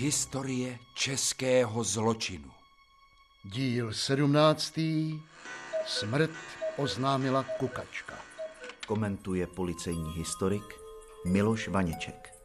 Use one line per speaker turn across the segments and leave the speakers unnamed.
Historie českého zločinu.
Díl 17. Smrt oznámila kukačka.
Komentuje policejní historik Miloš Vaněček.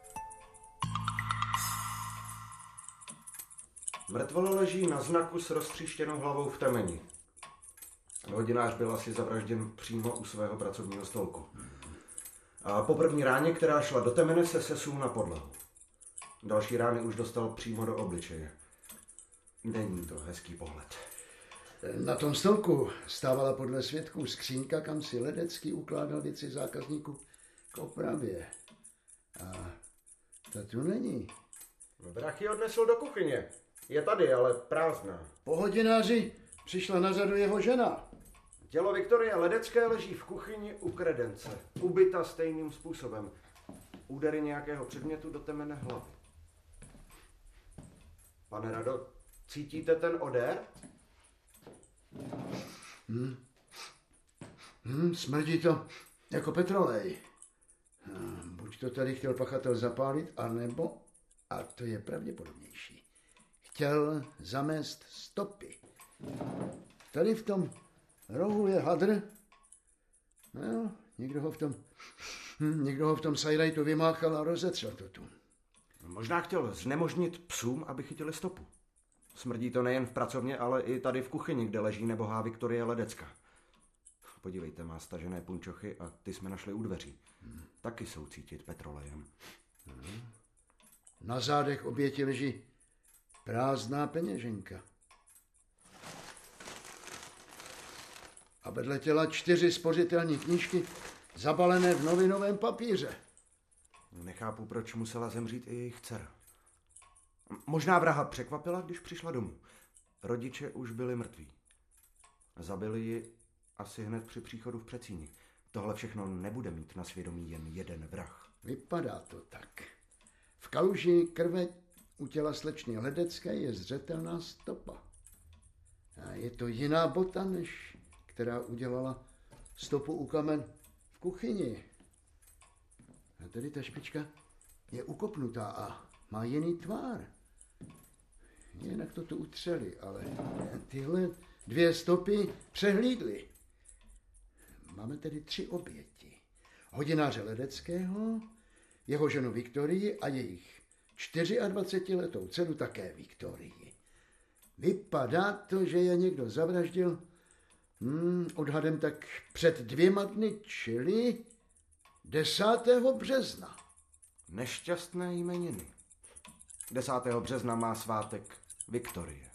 Mrtvolo leží na znaku s roztříštěnou hlavou v temeni. Hodinář byl asi zavražděn přímo u svého pracovního stolku. A po první ráně, která šla do temene, se sesul na podlahu. Další rány už dostal přímo do obličeje. Není to hezký pohled.
Na tom stolku stávala podle svědků skřínka, kam si Ledecký ukládal věci zákazníků k opravě. A ta tu není.
Vrah odnesl do kuchyně. Je tady, ale prázdná.
Po hodináři přišla na řadu jeho žena.
Tělo Viktorie Ledecké leží v kuchyni u kredence. Ubyta stejným způsobem. Údery nějakého předmětu do temene hlavy. Pane Rado, cítíte ten odér?
Smrdí to jako petrolej. Buď to tady chtěl pachatel zapálit, anebo, a to je pravděpodobnější, chtěl zamést stopy. Tady v tom rohu je hadr. No, někdo ho v tom sajrajtu vymáchal a rozetřel to tu.
Možná chtěl znemožnit psům, aby chytili stopu. Smrdí to nejen v pracovně, ale i tady v kuchyni, kde leží nebohá Viktorie Ledecká. Podívejte, má stažené punčochy a ty jsme našli u dveří. Taky jsou cítit petrolejem.
Na zádech oběti leží prázdná peněženka. A vedle těla 4 spořitelní knížky zabalené v novinovém papíře.
Nechápu, proč musela zemřít i jejich dcera. Možná vraha překvapila, když přišla domů. Rodiče už byli mrtví. Zabili ji asi hned při příchodu v předsíni. Tohle všechno nebude mít na svědomí jen jeden vrah.
Vypadá to tak. V kaluži krve u těla slečny Ledecké je zřetelná stopa. A je to jiná bota, než která udělala stopu u kamen v kuchyni. A tady ta špička je ukopnutá a má jiný tvár. Jinak to tu utřeli, ale tyhle 2 stopy přehlídli. Máme tedy 3 oběti. Hodináře Ledeckého, jeho ženu Viktorii a jejich 24letou dceru také Viktorii. Vypadá to, že je někdo zavraždil odhadem tak před 2 dny, čili 10. března.
Nešťastné jmeniny. 10. března má svátek Viktorie.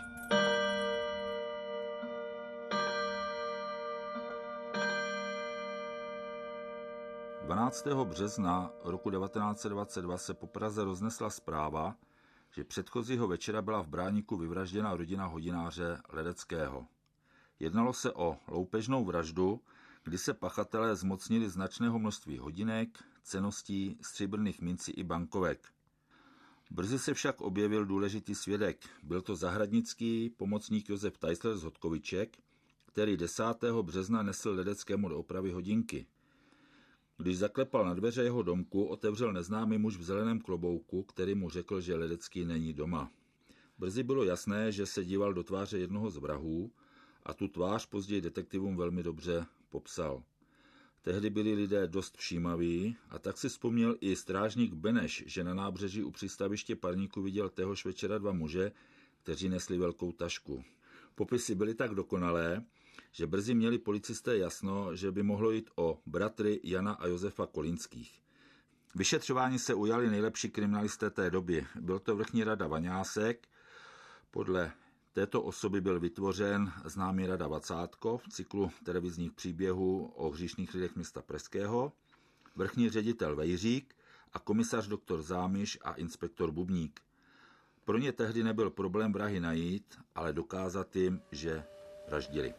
– 12. března roku 1922 se po Praze roznesla zpráva, že předchozího večera byla v Bráníku vyvražděna rodina hodináře Ledeckého. Jednalo se o loupežnou vraždu, kdy se pachatelé zmocnili značného množství hodinek, cenností, stříbrných mincí i bankovek. Brzy se však objevil důležitý svědek. Byl to zahradnický pomocník Josef Tajsler z Hodkoviček, který 10. března nesl Ledeckému do opravy hodinky. Když zaklepal na dveře jeho domku, otevřel neznámý muž v zeleném klobouku, který mu řekl, že Ledecký není doma. Brzy bylo jasné, že se díval do tváře jednoho z vrahů a tu tvář později detektivům velmi dobře popsal. Tehdy byli lidé dost všímaví a tak si vzpomněl i strážník Beneš, že na nábřeží u přístaviště Parníku viděl téhož večera 2 muže, kteří nesli velkou tašku. Popisy byly tak dokonalé, že brzy měli policisté jasno, že by mohlo jít o bratry Jana a Josefa Kolínských. Vyšetřování se ujali nejlepší kriminalisté té doby. Byl to vrchní rada Vaňásek, podle této osoby byl vytvořen známý rada Vacátko v cyklu televizních příběhů o hříšných lidech města Pražského, vrchní ředitel Vejřík a komisař doktor Zámiš a inspektor Bubník. Pro ně tehdy nebyl problém vrahy najít, ale dokázat jim, že vraždili.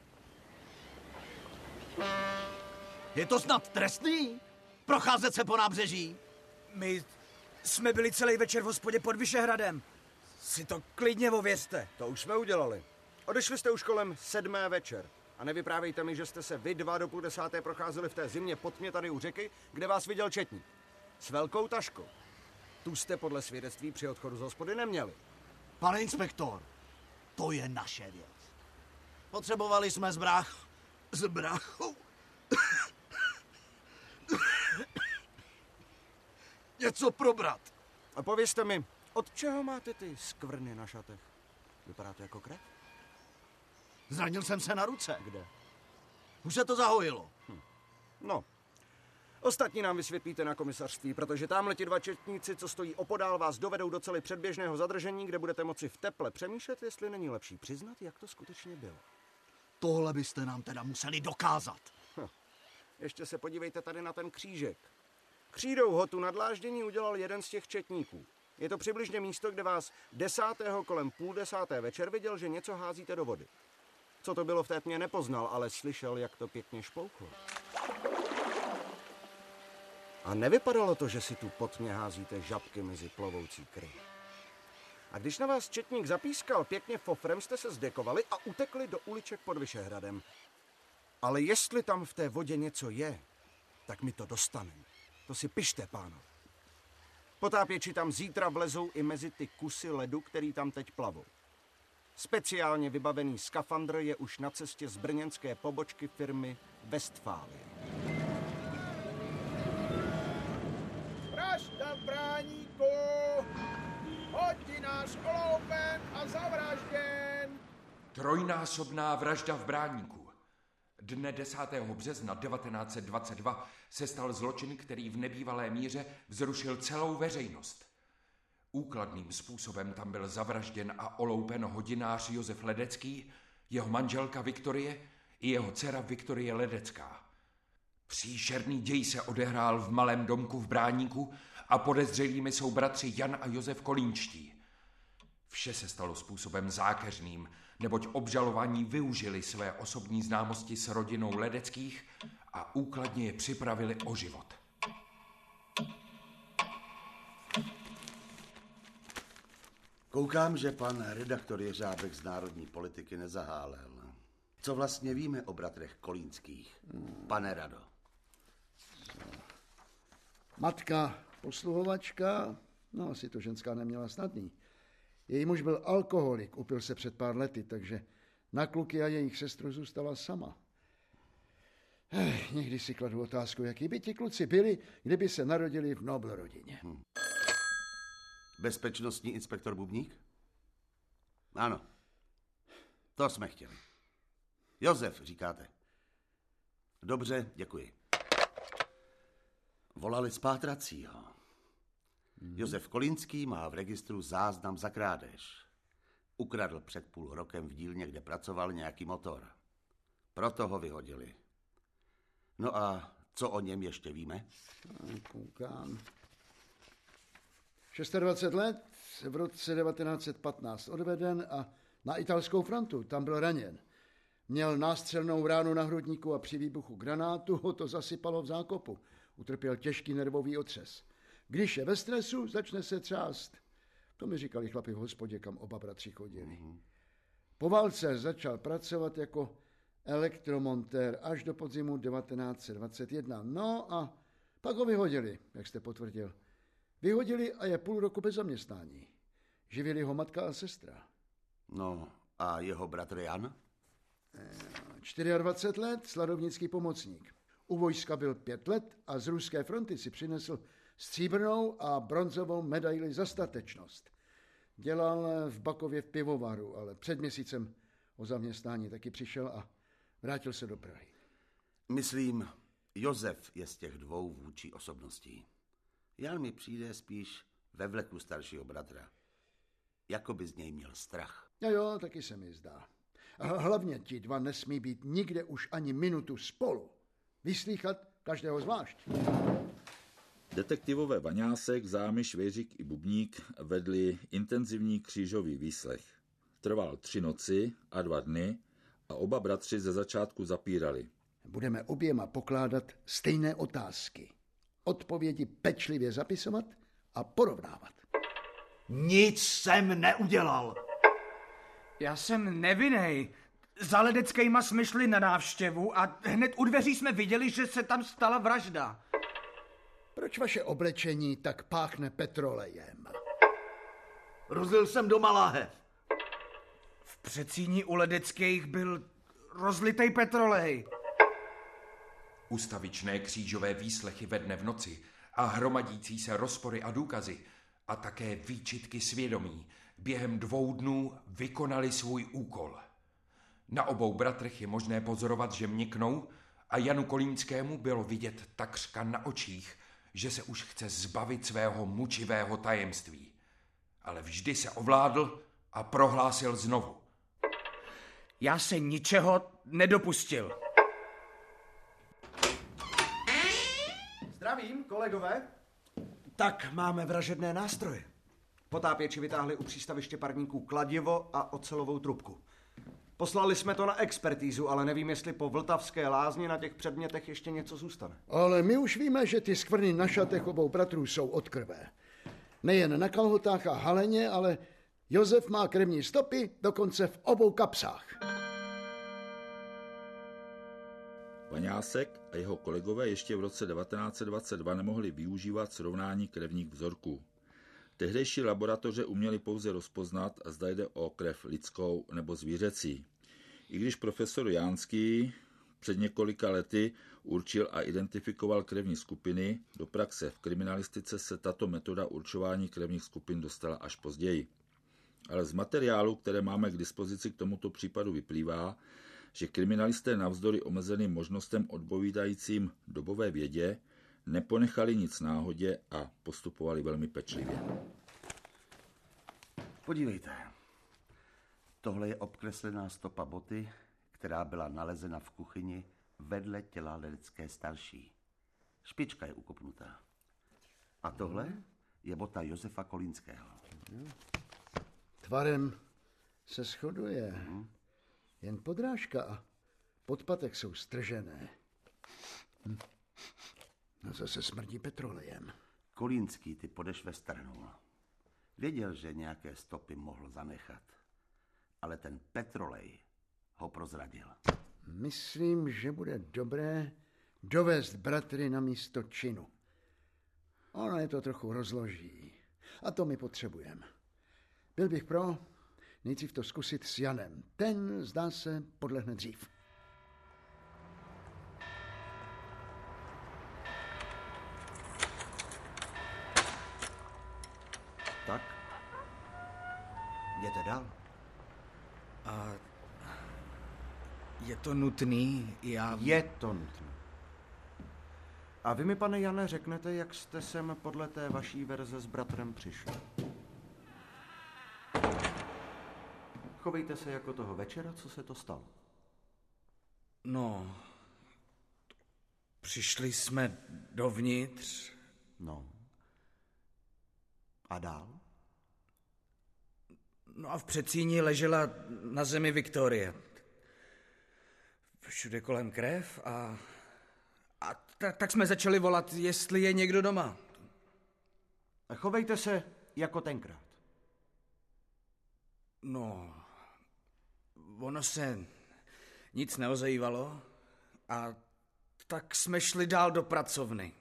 Je to snad trestný? Procházet se po nábřeží?
My jsme byli celý večer v hospodě pod Vyšehradem. Si to klidně ověřte.
To už jsme udělali. Odešli jste už kolem 7. večer. A nevyprávějte mi, že jste se vy 2 do půl 10. procházeli v té zimě pod mě tady u řeky, kde vás viděl četník. S velkou taškou. Tu jste podle svědectví při odchodu z hospody neměli.
Pane inspektor, to je naše věc. Potřebovali jsme s bráchou něco probrat.
A povězte mi, od čeho máte ty skvrny na šatech? Vypadá to jako krev?
Zranil jsem se na ruce.
Kde?
Už se to zahojilo.
No, ostatní nám vysvětlíte na komisařství, protože tamhle ti dva četníci, co stojí opodál, vás dovedou do cely předběžného zadržení, kde budete moci v teple přemýšlet, jestli není lepší přiznat, jak to skutečně bylo.
Tohle byste nám teda museli dokázat.
Ještě se podívejte tady na ten křížek. Křídou hotu na dláždění udělal jeden z těch četníků. Je to přibližně místo, kde vás 10. kolem 9:30 večer viděl, že něco házíte do vody. Co to bylo v té tmě nepoznal, ale slyšel, jak to pěkně špouklo. A nevypadalo to, že si tu pod tmě házíte žabky mezi plovoucí kryj. A když na vás četník zapískal pěkně fofrem, jste se zdekovali a utekli do uliček pod Vyšehradem. Ale jestli tam v té vodě něco je, tak mi to dostaneme. To si pište, pánové. Potápěči tam zítra vlezou i mezi ty kusy ledu, který tam teď plavou. Speciálně vybavený skafandr je už na cestě z brněnské pobočky firmy Westfálie.
Vražda v Bráníku! Hodinář oloupen a zavražděn!
Trojnásobná vražda v Bráníku. Dne 10. března 1922 se stal zločin, který v nebývalé míře vzrušil celou veřejnost. Úkladným způsobem tam byl zavražděn a oloupen hodinář Josef Ledecký, jeho manželka Viktorie i jeho dcera Viktorie Ledecká. Příšerný děj se odehrál v malém domku v Bráníku a podezřelými jsou bratři Jan a Josef Kolínští. Vše se stalo způsobem zákeřným, neboť obžalovaní využili své osobní známosti s rodinou Ledeckých a úkladně je připravili o život.
Koukám, že pan redaktor Jeřábek z Národní politiky nezahálel. Co vlastně víme o bratrech Kolínských, pane Rado?
Matka posluhovačka, no asi to ženská neměla snadný. Její muž byl alkoholik, upil se před pár lety, takže na kluky a jejich sestru zůstala sama. Někdy si kladu otázku, jaký by ti kluci byli, kdyby se narodili v Nobl rodině.
Bezpečnostní inspektor Bubník? Ano, to jsme chtěli. Josef, říkáte. Dobře, děkuji. Volali z pátracího. Josef Kolínský má v registru záznam za krádež. Ukradl před půl rokem v dílně, kde pracoval, nějaký motor. Proto ho vyhodili. No a co o něm ještě víme?
Koukám. 26 let, v roce 1915 odveden a na italskou frontu, tam byl raněn. Měl nástřelnou ránu na hrudníku a při výbuchu granátu ho to zasypalo v zákopu. Utrpěl těžký nervový otřes. Když je ve stresu, začne se třást. To mi říkali chlapi v hospodě, kam oba bratři chodili. Po válce začal pracovat jako elektromontér až do podzimu 1921. No a pak ho vyhodili, jak jste potvrdil. Vyhodili a je půl roku bez zaměstnání. Živili ho matka a sestra.
No a jeho bratr Jan?
24 let, sladovnický pomocník. U vojska byl 5 let a z ruské fronty si přinesl stříbrnou a bronzovou medaili za statečnost. Dělal v Bakově v pivovaru, ale před měsícem o zaměstnání taky přišel a vrátil se do Prahy.
Myslím, Josef je z těch dvou vůdčí osobností. Jan mi přijde spíš ve vleku staršího bratra. Jako by z něj měl strach.
Jo, taky se mi zdá. A hlavně ti dva nesmí být nikde už ani minutu spolu. Vyslýchat každého zvlášť.
Detektivové Vaňásek, Zámy, Švejřík i Bubník vedli intenzivní křížový výslech. Trval 3 noci a 2 dny a oba bratři ze začátku zapírali.
Budeme oběma pokládat stejné otázky. Odpovědi pečlivě zapisovat a porovnávat.
Nic jsem neudělal.
Já jsem nevinnej. Za Ledeckejma jsme šli na návštěvu a hned u dveří jsme viděli, že se tam stala vražda.
Proč vaše oblečení tak páchne petrolejem?
Rozlil jsem doma láhev.
V Předsíni u Ledeckých byl rozlitej petrolej.
Ustavičné křížové výslechy ve dne v noci a hromadící se rozpory a důkazy a také výčitky svědomí během 2 dnů vykonali svůj úkol. Na obou bratrech je možné pozorovat, že měknou a Janu Kolínskému bylo vidět takřka na očích, že se už chce zbavit svého mučivého tajemství. Ale vždy se ovládl a prohlásil znovu.
Já se ničeho nedopustil.
Zdravím, kolegové. Tak máme vražedné nástroje. Potápěči vytáhli u přístaviště parníků kladivo a ocelovou trubku. Poslali jsme to na expertízu, ale nevím, jestli po Vltavské lázni na těch předmětech ještě něco zůstane.
Ale my už víme, že ty skvrny na šatech obou bratrů jsou od krve. Nejen na kalhotách a haleně, ale Josef má krevní stopy dokonce v obou kapsách.
Vaňásek a jeho kolegové ještě v roce 1922 nemohli využívat srovnání krevních vzorků. Tehdejší laboratoře uměly pouze rozpoznat, zda jde o krev lidskou nebo zvířecí. I když profesor Jánský před několika lety určil a identifikoval krevní skupiny, do praxe v kriminalistice se tato metoda určování krevních skupin dostala až později. Ale z materiálu, které máme k dispozici k tomuto případu, vyplývá, že kriminalisté navzdory omezeným možnostem odpovídajícím dobové vědě neponechali nic náhodě a postupovali velmi pečlivě.
Podívejte. Tohle je obkreslená stopa boty, která byla nalezena v kuchyni vedle těla Ledecké starší. Špička je ukopnutá. A tohle je bota Josefa Kolínského.
Tvarem se shoduje. Jen podrážka a podpatek jsou stržené. No zase smrdí petrolejem.
Kolínský ty podešve strhnul. Věděl, že nějaké stopy mohl zanechat. Ale ten petrolej ho prozradil.
Myslím, že bude dobré dovést bratry na místo činu. Ono je to trochu rozloží. A to my potřebujeme. Byl bych pro nejdřív to zkusit s Janem. Ten, zdá se, podlehne dřív.
Tak, jděte dál.
A je to nutný?
Je to nutné. A vy mi, pane Jane, řeknete, jak jste sem podle té vaší verze s bratrem přišli. Chovejte se jako toho večera, co se to stalo.
No, přišli jsme dovnitř.
No. A dál?
No a v Předsíni ležela na zemi Viktorie. Všude kolem krev a tak jsme začali volat, jestli je někdo doma.
A chovejte se jako tenkrát.
No, ono se nic neozejvalo a tak jsme šli dál do pracovny.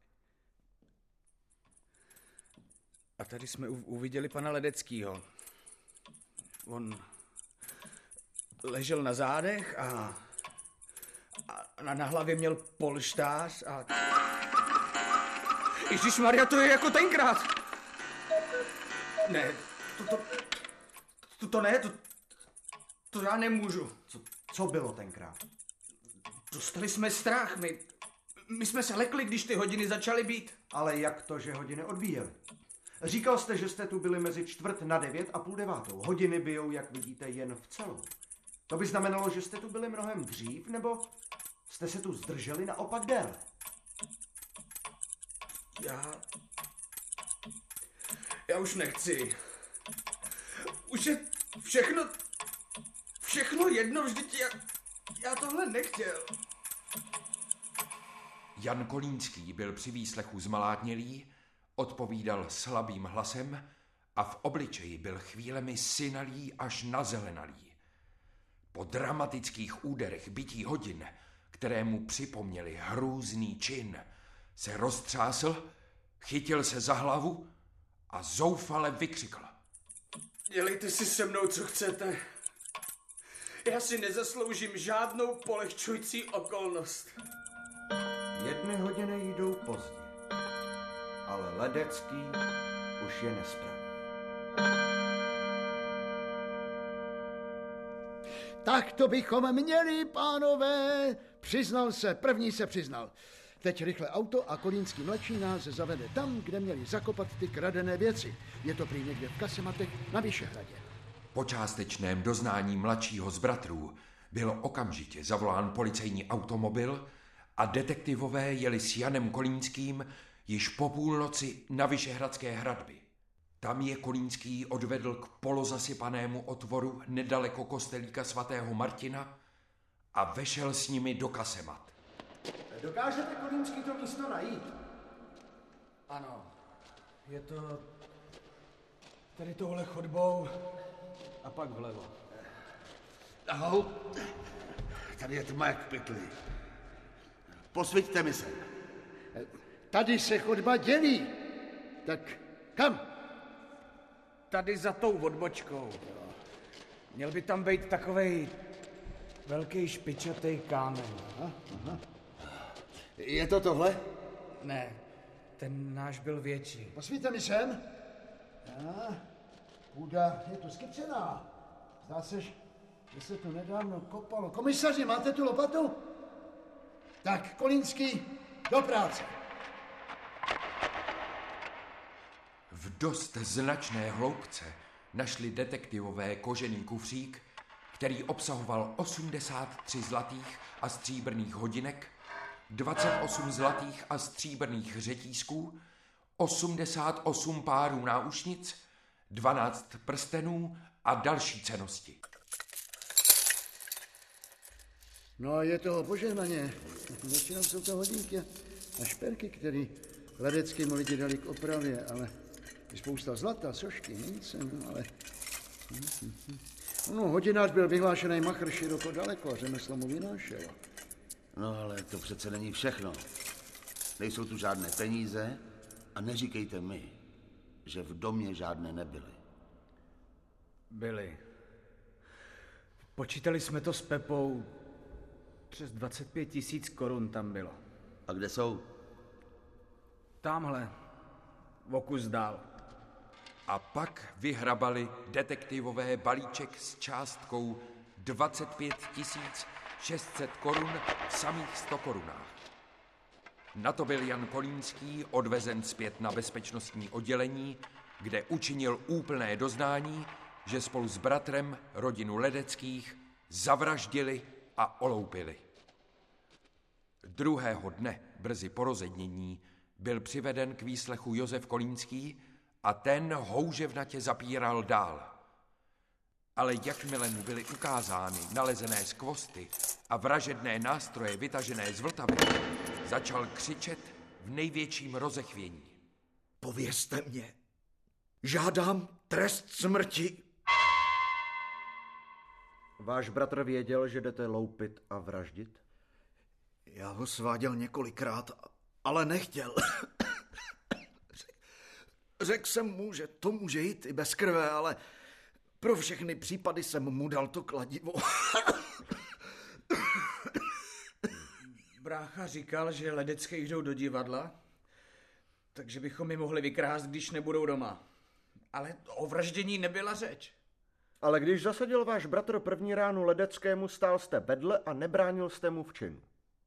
A tady jsme uviděli pana Ledeckýho. On ležel na zádech a na hlavě měl polštář a... Ježišmarja, to je jako tenkrát. Ne, to ne, to já nemůžu.
Co bylo tenkrát?
Dostali jsme strach, my jsme se lekli, když ty hodiny začaly být.
Ale jak to, že hodiny odbíjely? Říkal jste, že jste tu byli mezi 8:45 a 8:30. Hodiny bijou, jak vidíte, jen v celou. To by znamenalo, že jste tu byli mnohem dřív, nebo jste se tu zdrželi naopak déle?
Já už nechci. Už je všechno jedno, vždyť já tohle nechtěl.
Jan Kolínský byl při výslechu zmalátnělý, odpovídal slabým hlasem a v obličeji byl chvílemi synalý až nazelenalý. Po dramatických úderech bití hodin, které mu připomněli hrůzný čin, se roztřásl, chytil se za hlavu a zoufale vykřikl.
Dělejte si se mnou, co chcete. Já si nezasloužím žádnou polehčující okolnost.
1 hodiny jdou pozdě, ale Ledecký už je nespraví.
Tak to bychom měli, pánové. Přiznal se, první se přiznal. Teď rychle auto a Kolínský mladší nás zavede tam, kde měli zakopat ty kradené věci. Je to prý někde v kasematech na Vyšehradě.
Po částečném doznání mladšího z bratrů byl okamžitě zavolán policejní automobil a detektivové jeli s Janem Kolínským již po půlnoci na Vyšehradské hradby. Tam je Kolínský odvedl k polozasypanému otvoru nedaleko kostelíka svatého Martina a vešel s nimi do kasemat.
Dokážete, Kolínský, to místo najít?
Ano, je to tady touhle chodbou a pak vlevo.
Ahoj, tady je tma jak v pytli. Posvěďte mi se.
Tady se chodba dělí. Tak kam?
Tady za tou odbočkou. Měl by tam být takovej velký špičatý kámen.
Aha.
Je to tohle?
Ne, ten náš byl větší.
Posvíťte mi sem. Půda je tu skypřená. Zdá se, že se tu nedávno kopalo. Komisaři, máte tu lopatu? Tak, Kolínský, do práce.
V dost značné hloubce našli detektivové kožený kufřík, který obsahoval 83 zlatých a stříbrných hodinek, 28 zlatých a stříbrných řetízků, 88 párů náušnic, 12 prstenů a další cennosti.
No, je toho požehnaně. Většinou jsou to hodinky a šperky, které Ledeckým lidi dali k opravě, ale je spousta zlata, sošky, mince, no, ale... No, hodinář byl vyhlášený machr široko daleko a řemeslo mu vynášelo.
No, ale to přece není všechno. Nejsou tu žádné peníze a neříkejte mi, že v domě žádné nebyly.
Byly. Počítali jsme to s Pepou. Přes 25 000 korun tam bylo.
A kde jsou?
Tamhle. O kus dál.
A pak vyhrabali detektivové balíček s částkou 25 600 korun v samých 100 korunách. Na to byl Jan Kolínský odvezen zpět na bezpečnostní oddělení, kde učinil úplné doznání, že spolu s bratrem rodinu Ledeckých zavraždili a oloupili. Druhého dne, brzy po rozednění, byl přiveden k výslechu Josef Kolínský a ten houževnatě zapíral dál. Ale jakmile mu byly ukázány nalezené skvosty a vražedné nástroje vytažené z Vltavy, začal křičet v největším rozechvění.
Povězte mě, žádám trest smrti.
Váš bratr věděl, že jdete loupit a vraždit?
Já ho sváděl několikrát, ale nechtěl. Řekl jsem mu, že to může jít i bez krve, ale pro všechny případy jsem mu dal to kladivo.
Brácha říkal, že Ledecké jdou do divadla, takže bychom je mohli vykrást, když nebudou doma. Ale o vraždění nebyla řeč.
Ale když zasadil váš bratr první ránu Ledeckému, stál jste vedle a nebránil jste mu v činu.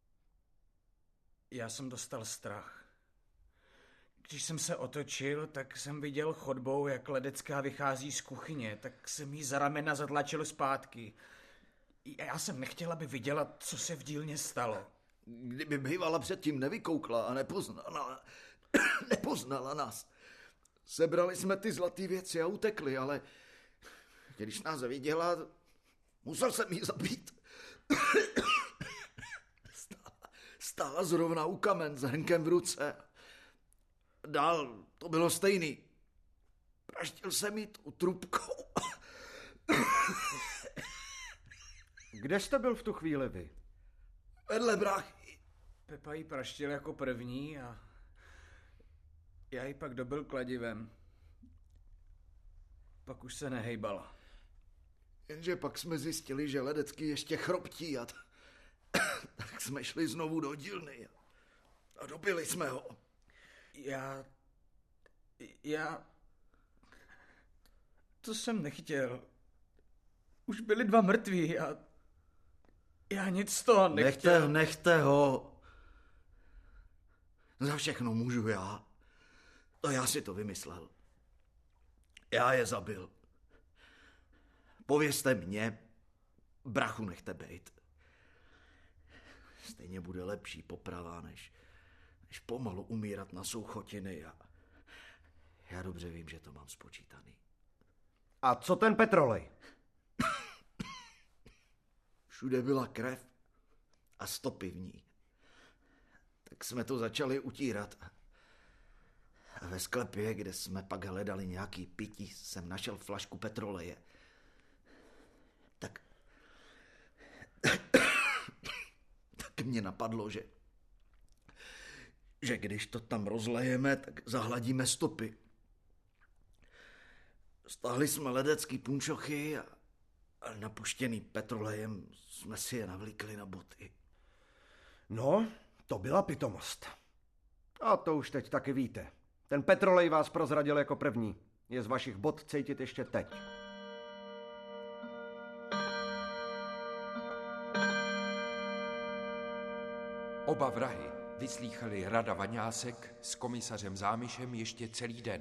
Já jsem dostal strach. Když jsem se otočil, tak jsem viděl chodbou, jak Ledecká vychází z kuchyně, tak jsem jí za ramena zatlačil zpátky. Já jsem nechtěl, aby viděla, co se v dílně stalo.
Kdyby bývala předtím nevykoukla a nepoznala nás. Sebrali jsme ty zlatý věci a utekli, ale když nás viděla, musel jsem jí zabít. Stála zrovna u kamen s hrnkem v ruce. Dál to bylo stejný. Praštil jsem jí tou trubkou.
Kde jste byl v tu chvíli vy?
Vedle bráchy.
Pepa jí praštil jako první a já ji pak dobil kladivem. Pak už se nehejbala.
Jenže pak jsme zjistili, že Ledecký ještě chroptí a tak jsme šli znovu do dílny a dobili jsme ho.
Já... To jsem nechtěl. Už byli 2 mrtví a já nic z toho nechtěl.
Nechte ho. Za všechno můžu já. To já si to vymyslel. Já je zabil. Povězte mě, brachu nechte bejt. Stejně bude lepší poprava, než pomalu umírat na souchotiny. A já dobře vím, že to mám spočítaný.
A co ten petrolej?
Všude byla krev a stopy v ní. Tak jsme to začali utírat. A ve sklepě, kde jsme pak hledali nějaký pití, jsem našel flašku petroleje. Tak mě napadlo, že když to tam rozlejeme, tak zahladíme stopy. Stáhli jsme ledecký punčochy a napuštěný petrolejem jsme si je navlíkli na boty.
No, to byla pitomost. A to už teď taky víte. Ten petrolej vás prozradil jako první. Je z vašich bot cítit ještě teď.
Oba vrahy vyslýchali Rada Vaňásek s komisařem Zámišem ještě celý den.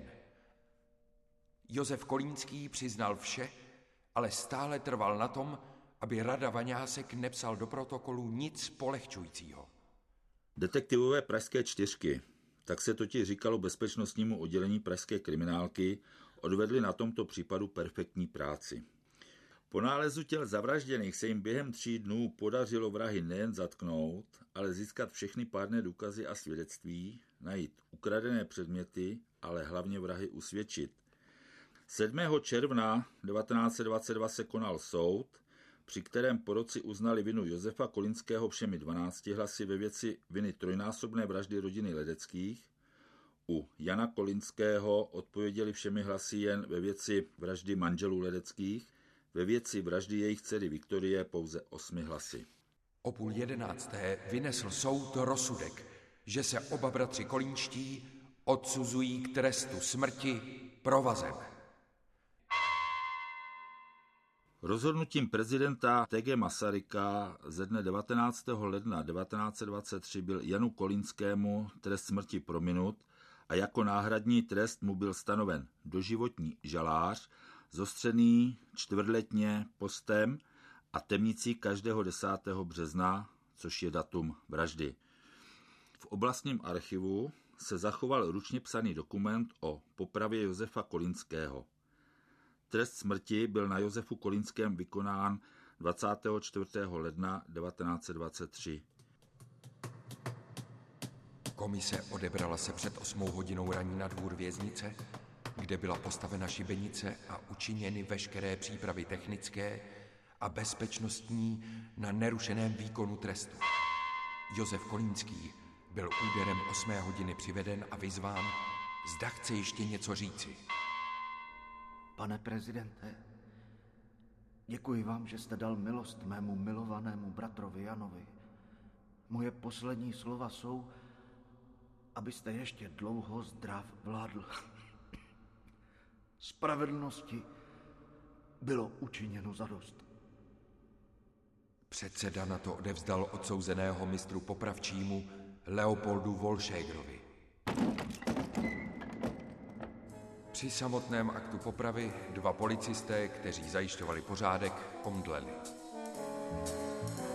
Josef Kolínský přiznal vše, ale stále trval na tom, aby Rada Vaňásek nepsal do protokolu nic polehčujícího.
Detektivové Pražské 4, tak se totiž říkalo bezpečnostnímu oddělení pražské kriminálky, odvedli na tomto případu perfektní práci. Po nálezu těl zavražděných se jim během 3 dnů podařilo vrahy nejen zatknout, ale získat všechny pádné důkazy a svědectví, najít ukradené předměty, ale hlavně vrahy usvědčit. 7. června 1922 se konal soud, při kterém porotci uznali vinu Josefa Kolínského všemi 12 hlasy ve věci viny trojnásobné vraždy rodiny Ledeckých. U Jana Kolínského odpověděli všemi hlasy jen ve věci vraždy manželů Ledeckých, ve věci vraždy jejich dcery Viktorie pouze 8 hlasy.
O 10:30 vynesl soud rozsudek, že se oba bratři Kolínští odsuzují k trestu smrti provazem.
Rozhodnutím prezidenta T.G. Masaryka ze dne 19. ledna 1923 byl Janu Kolínskému trest smrti prominut a jako náhradní trest mu byl stanoven doživotní žalář, zostřený čtvrtletně postem a temnicí každého 10. března, což je datum vraždy. V oblastním archivu se zachoval ručně psaný dokument o popravě Josefa Kolínského. Trest smrti byl na Josefu Kolínském vykonán 24. ledna 1923.
Komise odebrala se před 8 hodinou raní na dvůr věznice, kde byla postavena šibenice a učiněny veškeré přípravy technické a bezpečnostní na nerušeném výkonu trestu. Josef Kolínský byl úderem 8 hodiny přiveden a vyzván, zda chce ještě něco říci.
Pane prezidente, děkuji vám, že jste dal milost mému milovanému bratrovi Janovi. Moje poslední slova jsou, abyste ještě dlouho zdrav vládl. Spravedlnosti bylo učiněno zadost.
Předseda na to odevzdal odsouzeného mistru popravčímu Leopoldu Volšégrovi. Při samotném aktu popravy 2 policisté, kteří zajišťovali pořádek, omdleli.